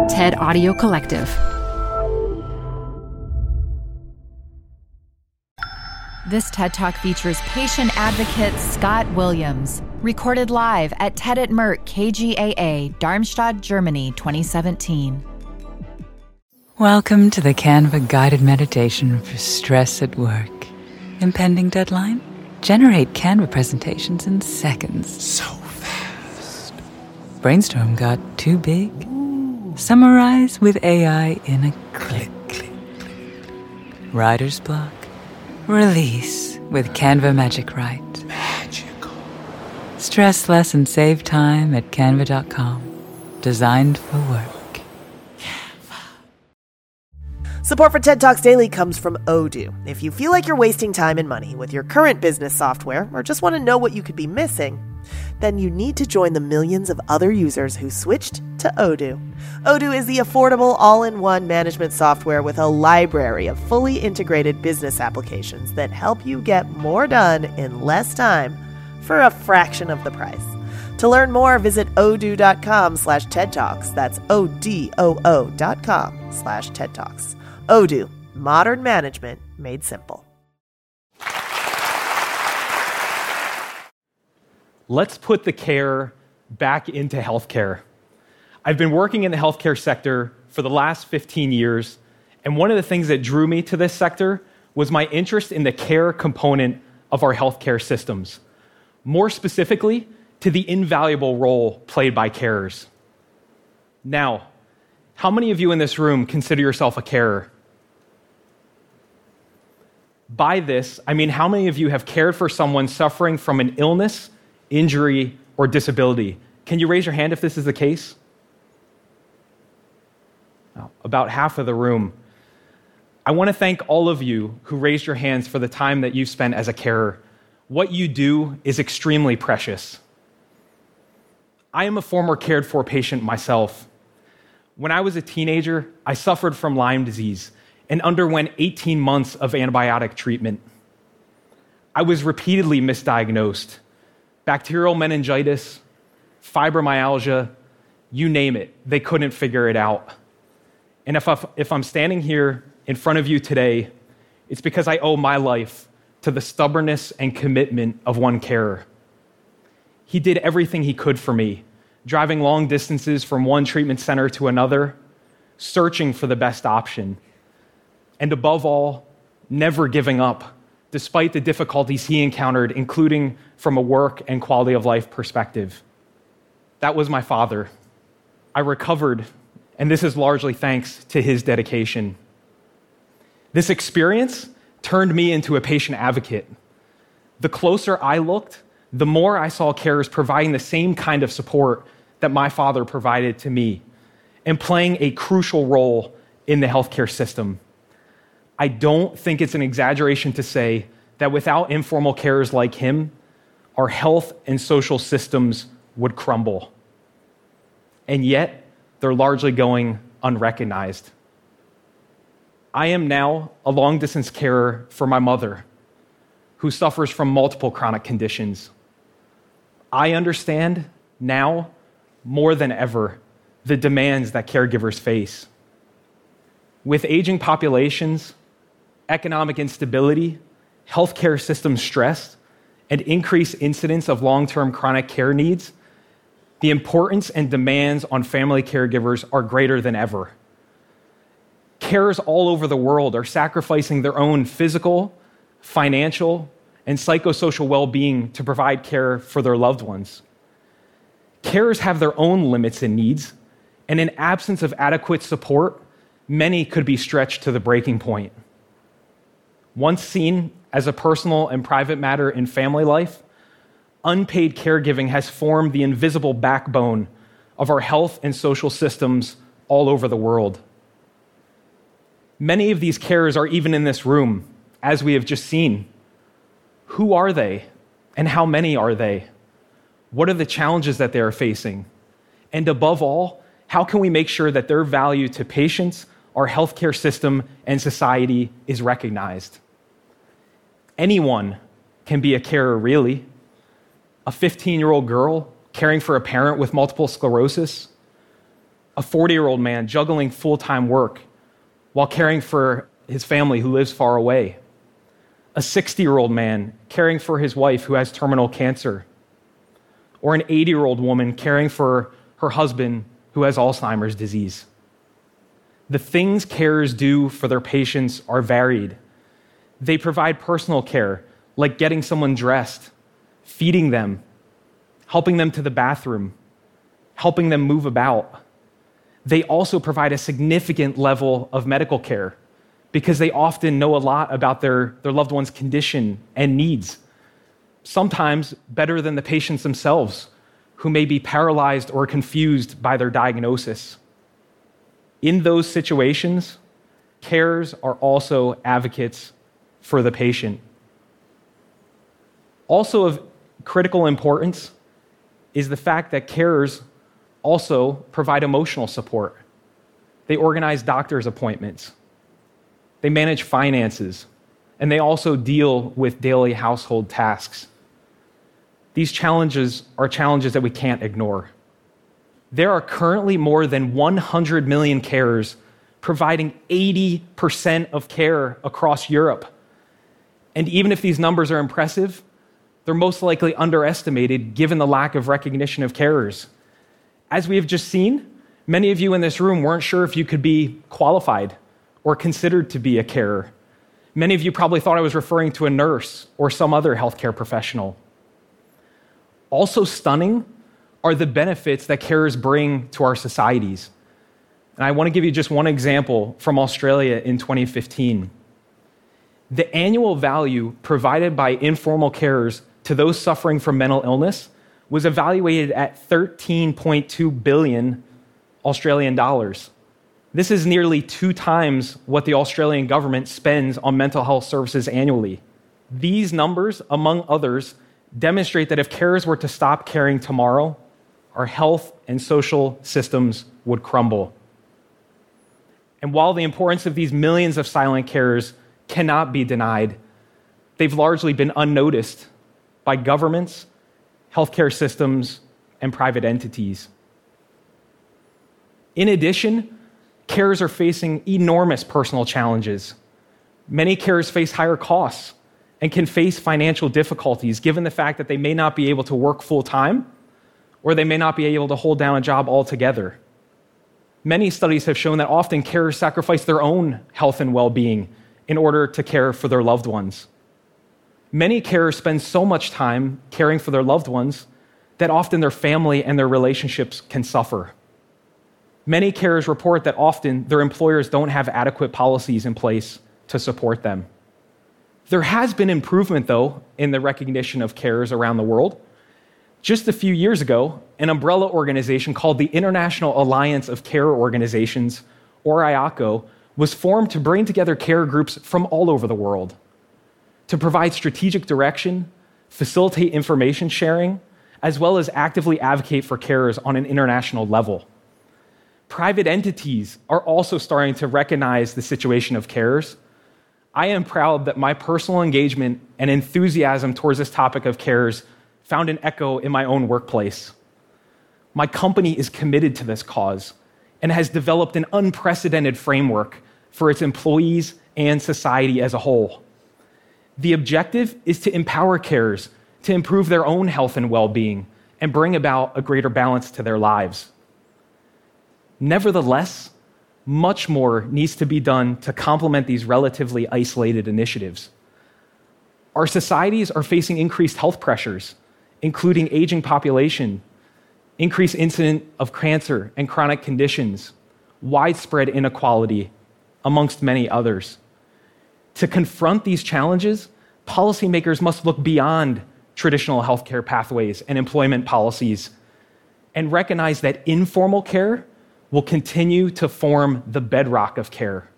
TED Audio Collective. This TED Talk features patient advocate Scott Williams, recorded live at TED at Merck KGaA, Darmstadt, Germany, 2017. Welcome to the Canva guided meditation for stress at work. Impending deadline? Generate Canva presentations in seconds. So fast. Brainstorm got too big? Summarize with AI in a click. Writer's block? Release with Canva Magic Write. Magical. Stress less and save time at canva.com. Designed for work. Support for TED Talks Daily comes from Odoo. If you feel like you're wasting time and money with your current business software or just want to know what you could be missing, then you need to join the millions of other users who switched to Odoo. Odoo is the affordable all-in-one management software with a library of fully integrated business applications that help you get more done in less time for a fraction of the price. To learn more, visit odoo.com/TED Talks. That's ODOO.com/TED Talks. Odoo, modern management made simple. Let's put the care back into healthcare. I've been working in the healthcare sector for the last 15 years, and one of the things that drew me to this sector was my interest in the care component of our healthcare systems. More specifically, to the invaluable role played by carers. Now, how many of you in this room consider yourself a carer? By this, I mean how many of you have cared for someone suffering from an illness, injury, or disability? Can you raise your hand if this is the case? Oh, about half of the room. I want to thank all of you who raised your hands for the time that you've spent as a carer. What you do is extremely precious. I am a former cared for patient myself. When I was a teenager, I suffered from Lyme disease and underwent 18 months of antibiotic treatment. I was repeatedly misdiagnosed. Bacterial meningitis, fibromyalgia, you name it, they couldn't figure it out. And if I'm standing here in front of you today, it's because I owe my life to the stubbornness and commitment of one carer. He did everything he could for me, driving long distances from one treatment center to another, searching for the best option, and above all, never giving up, despite the difficulties he encountered, including from a work and quality of life perspective. That was my father. I recovered, and this is largely thanks to his dedication. This experience turned me into a patient advocate. The closer I looked, the more I saw carers providing the same kind of support that my father provided to me and playing a crucial role in the healthcare system. I don't think it's an exaggeration to say that without informal carers like him, our health and social systems would crumble. And yet, they're largely going unrecognized. I am now a long-distance carer for my mother, who suffers from multiple chronic conditions. I understand now, more than ever, the demands that caregivers face. With aging populations, economic instability, healthcare system stress, and increased incidence of long-term chronic care needs, the importance and demands on family caregivers are greater than ever. Carers all over the world are sacrificing their own physical, financial, and psychosocial well-being to provide care for their loved ones. Carers have their own limits and needs, and in absence of adequate support, many could be stretched to the breaking point. Once seen as a personal and private matter in family life, unpaid caregiving has formed the invisible backbone of our health and social systems all over the world. Many of these carers are even in this room, as we have just seen. Who are they, and how many are they? What are the challenges that they are facing? And above all, how can we make sure that their value to patients, our healthcare system, and society is recognized? Anyone can be a carer, really. A 15-year-old girl caring for a parent with multiple sclerosis, a 40-year-old man juggling full-time work while caring for his family who lives far away, a 60-year-old man caring for his wife who has terminal cancer, or an 80-year-old woman caring for her husband who has Alzheimer's disease. The things carers do for their patients are varied. They provide personal care, like getting someone dressed, feeding them, helping them to the bathroom, helping them move about. They also provide a significant level of medical care because they often know a lot about their loved one's condition and needs, sometimes better than the patients themselves, who may be paralyzed or confused by their diagnosis. In those situations, carers are also advocates for the patient. Also of critical importance is the fact that carers also provide emotional support. They organize doctor's appointments, they manage finances, and they also deal with daily household tasks. These challenges are challenges that we can't ignore. There are currently more than 100 million carers providing 80% of care across Europe. And even if these numbers are impressive, they're most likely underestimated given the lack of recognition of carers. As we have just seen, many of you in this room weren't sure if you could be qualified or considered to be a carer. Many of you probably thought I was referring to a nurse or some other healthcare professional. Also stunning are the benefits that carers bring to our societies. And I want to give you just one example from Australia in 2015. The annual value provided by informal carers to those suffering from mental illness was evaluated at 13.2 billion Australian dollars. This is nearly 2 times what the Australian government spends on mental health services annually. These numbers, among others, demonstrate that if carers were to stop caring tomorrow, our health and social systems would crumble. And while the importance of these millions of silent carers cannot be denied, they've largely been unnoticed by governments, healthcare systems, and private entities. In addition, carers are facing enormous personal challenges. Many carers face higher costs and can face financial difficulties given the fact that they may not be able to work full-time or they may not be able to hold down a job altogether. Many studies have shown that often carers sacrifice their own health and well-being in order to care for their loved ones. Many carers spend so much time caring for their loved ones that often their family and their relationships can suffer. Many carers report that often their employers don't have adequate policies in place to support them. There has been improvement, though, in the recognition of carers around the world. Just a few years ago, an umbrella organization called the International Alliance of Care Organizations, or IACO, was formed to bring together care groups from all over the world to provide strategic direction, facilitate information sharing, as well as actively advocate for carers on an international level. Private entities are also starting to recognize the situation of carers. I am proud that my personal engagement and enthusiasm towards this topic of carers found an echo in my own workplace. My company is committed to this cause and has developed an unprecedented framework for its employees and society as a whole. The objective is to empower carers to improve their own health and well-being and bring about a greater balance to their lives. Nevertheless, much more needs to be done to complement these relatively isolated initiatives. Our societies are facing increased health pressures, including aging population, increased incidence of cancer and chronic conditions, widespread inequality, amongst many others. To confront these challenges, policymakers must look beyond traditional healthcare pathways and employment policies and recognize that informal care will continue to form the bedrock of care.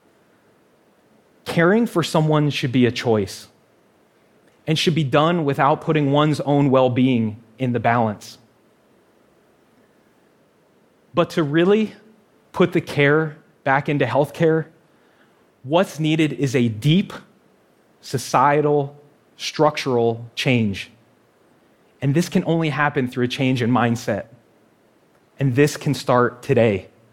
Caring for someone should be a choice and should be done without putting one's own well-being in the balance. But to really put the care back into healthcare, what's needed is a deep societal, structural change. And this can only happen through a change in mindset. And this can start today.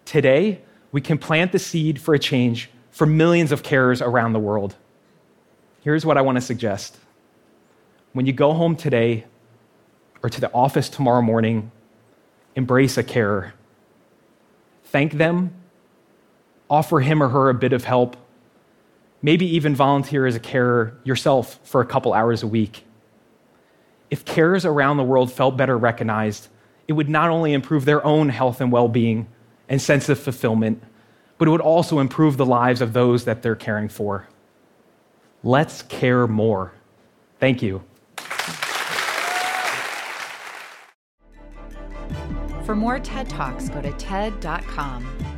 Today, we can plant the seed for a change for millions of carers around the world. Here's what I want to suggest. When you go home today or to the office tomorrow morning, embrace a carer. Thank them, offer him or her a bit of help, maybe even volunteer as a carer yourself for a couple hours a week. If carers around the world felt better recognized, it would not only improve their own health and well-being and sense of fulfillment, but it would also improve the lives of those that they're caring for. Let's care more. Thank you. For more TED Talks, go to TED.com.